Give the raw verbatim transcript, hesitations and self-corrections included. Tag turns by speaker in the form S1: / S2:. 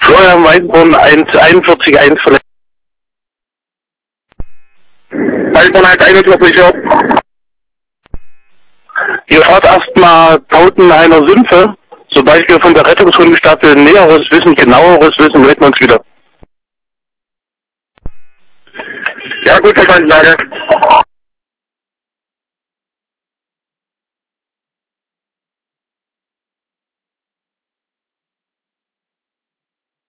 S1: Florian Weidenborn eins einundvierzig eins von Weidenborn halt eine Sicher. Ihr fahrt erstmal Tautenhainer Sümpfe. Sobald wir von der Rettungshundestaffel Näheres wissen, genaueres wissen, melden wir uns wieder. Ja gut, Verstandslage.